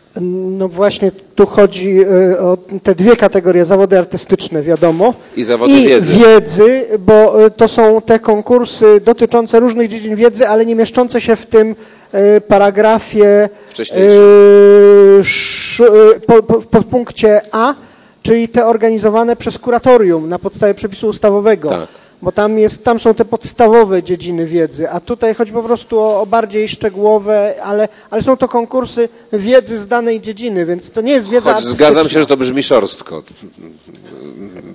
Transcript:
No właśnie tu chodzi o te dwie kategorie, zawody artystyczne, wiadomo, i zawody wiedzy, bo to są te konkursy dotyczące różnych dziedzin wiedzy, ale nie mieszczące się w tym paragrafie w podpunkcie A, czyli te organizowane przez kuratorium na podstawie przepisu ustawowego. Tak. Bo tam są te podstawowe dziedziny wiedzy, a tutaj chodzi po prostu o bardziej szczegółowe, ale są to konkursy wiedzy z danej dziedziny, więc to nie jest wiedza artystyczna. Zgadzam się, że to brzmi szorstko.